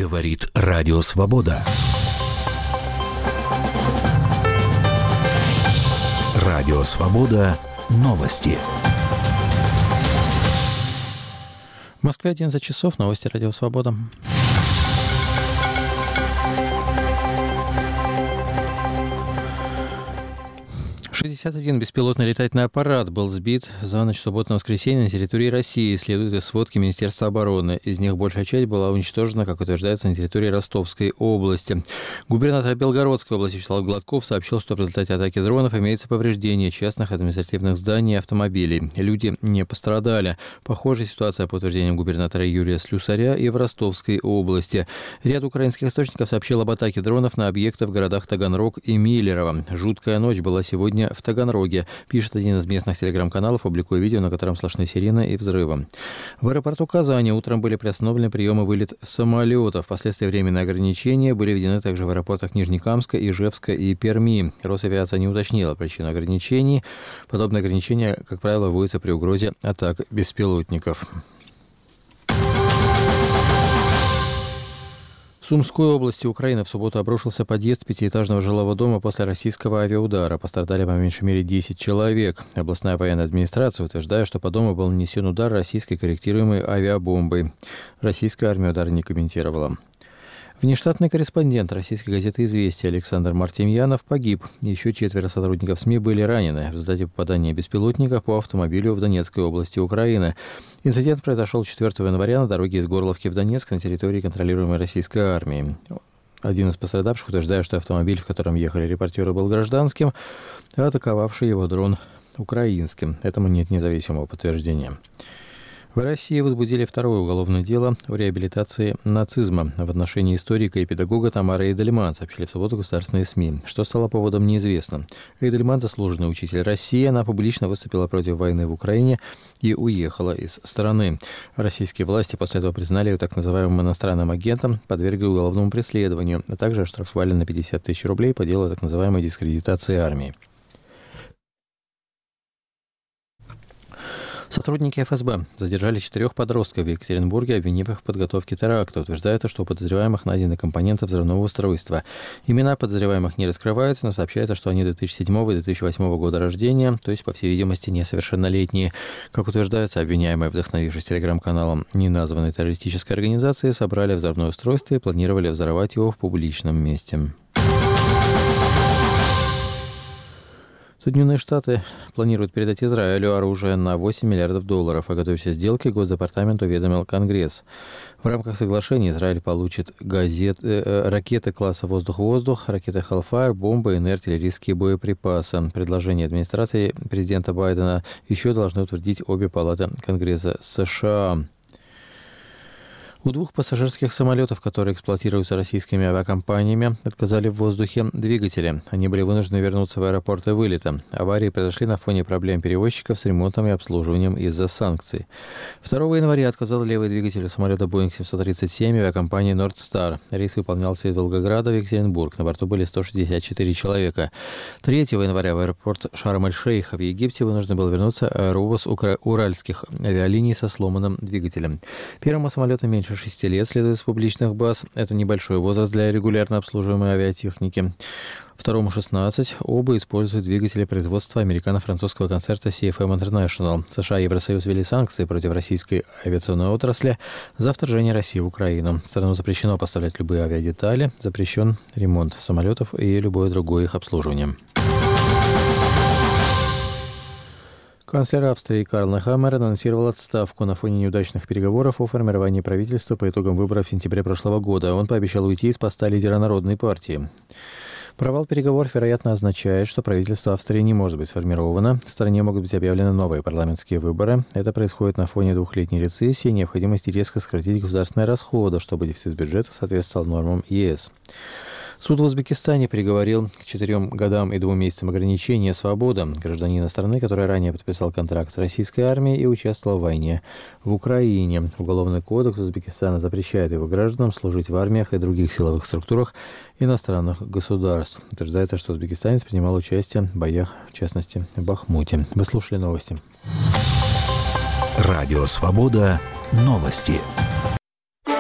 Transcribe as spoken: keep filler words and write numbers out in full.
Говорит Радио Свобода. Радио Свобода. Новости. В Москве одиннадцать часов. Новости Радио Свобода. шестьдесят один беспилотный летательный аппарат был сбит за ночь субботы на воскресенье на территории России, следует из сводки Министерства обороны. Из них большая часть была уничтожена, как утверждается, на территории Ростовской области. Губернатор Белгородской области Вячеслав Гладков сообщил, что в результате атаки дронов имеются повреждения частных административных зданий и автомобилей. Люди не пострадали. Похожая ситуация, по утверждениям губернатора Юрия Слюсаря, и в Ростовской области. Ряд украинских источников сообщил об атаке дронов на объекты в городах Таганрог и Миллерово. Жуткая ночь была сегодня в Таганроге, пишет один из местных телеграм-каналов, публикуя видео, на котором слышны сирены и взрывы. В аэропорту Казани утром были приостановлены приемы вылет самолетов. Впоследствии временные ограничения были введены также в аэропортах Нижнекамска, Ижевска и Перми. Росавиация не уточнила причину ограничений. Подобные ограничения, как правило, вводятся при угрозе атак беспилотников. В Сумской области Украины в субботу обрушился подъезд пятиэтажного жилого дома после российского авиаудара. Пострадали по меньшей мере десять человек. Областная военная администрация утверждает, что по дому был нанесен удар российской корректируемой авиабомбой. Российская армия удар не комментировала. Внештатный корреспондент российской газеты «Известия» Александр Мартемьянов погиб. Еще четверо сотрудников СМИ были ранены в результате попадания беспилотников по автомобилю в Донецкой области Украины. Инцидент произошел четвёртого января на дороге из Горловки в Донецк на территории, контролируемой российской армией. Один из пострадавших утверждает, что автомобиль, в котором ехали репортеры, был гражданским, а атаковавший его дрон – украинским. Этому нет независимого подтверждения. В России возбудили второе уголовное дело о реабилитации нацизма в отношении историка и педагога Тамары Эйдельман, сообщили в субботу государственные СМИ. Что стало поводом, неизвестно. Эйдельман – заслуженный учитель России. Она публично выступила против войны в Украине и уехала из страны. Российские власти после этого признали ее так называемым иностранным агентом, подвергли уголовному преследованию, а также оштрафовали на пятьдесят тысяч рублей по делу о так называемой дискредитации армии. Сотрудники эф эс бэ задержали четырех подростков в Екатеринбурге, обвинив их в подготовке теракта. Утверждается, что у подозреваемых найдены компоненты взрывного устройства. Имена подозреваемых не раскрываются, но сообщается, что они две тысячи седьмого и две тысячи восьмого года рождения, то есть, по всей видимости, несовершеннолетние. Как утверждается, обвиняемые, вдохновившись телеграм-каналом неназванной террористической организации, собрали взрывное устройство и планировали взорвать его в публичном месте. Соединенные Штаты планируют передать Израилю оружие на восемь миллиардов долларов. О готовящейся сделке Госдепартамент уведомил Конгресс. В рамках соглашения Израиль получит газет, э, ракеты класса «Воздух-воздух», ракеты «Hellfire», бомбы, и артиллерийские боеприпасы. Предложение администрации президента Байдена еще должны утвердить обе палаты Конгресса США. У двух пассажирских самолетов, которые эксплуатируются российскими авиакомпаниями, отказали в воздухе двигатели. Они были вынуждены вернуться в аэропорты вылета. Аварии произошли на фоне проблем перевозчиков с ремонтом и обслуживанием из-за санкций. второго января отказал левый двигатель самолета Боинг семьсот тридцать семь авиакомпании Нордстар. Рейс выполнялся из Волгограда в Екатеринбург. На борту были сто шестьдесят четыре человека. третьего января в аэропорт Шарм-эль-Шейха в Египте вынужден был вернуться аэробус уральских авиалиний со сломанным двигателем. Первому самолету меньше шести лет, следует из публичных баз. Это небольшой возраст для регулярно обслуживаемой авиатехники. Второму шестнадцать. Оба используют двигатели производства американо-французского концерта си эф эм International. США и Евросоюз ввели санкции против российской авиационной отрасли за вторжение России в Украину. В страну запрещено поставлять любые авиадетали, запрещен ремонт самолетов и любое другое их обслуживание. Канцлер Австрии Карл Нехаммер анонсировал отставку на фоне неудачных переговоров о формировании правительства по итогам выборов в сентябре прошлого года. Он пообещал уйти из поста лидера Народной партии. Провал переговоров, вероятно, означает, что правительство Австрии не может быть сформировано. В стране могут быть объявлены новые парламентские выборы. Это происходит на фоне двухлетней рецессии и необходимости резко сократить государственные расходы, чтобы дефицит бюджета соответствовал нормам е эс. Суд в Узбекистане приговорил к четырем годам и двум месяцам ограничения свободы гражданина страны, который ранее подписал контракт с российской армией и участвовал в войне в Украине. Уголовный кодекс Узбекистана запрещает его гражданам служить в армиях и других силовых структурах иностранных государств. Утверждается, что узбекистанец принимал участие в боях, в частности, в Бахмуте. Вы слушали новости. Радио «Свобода». Новости.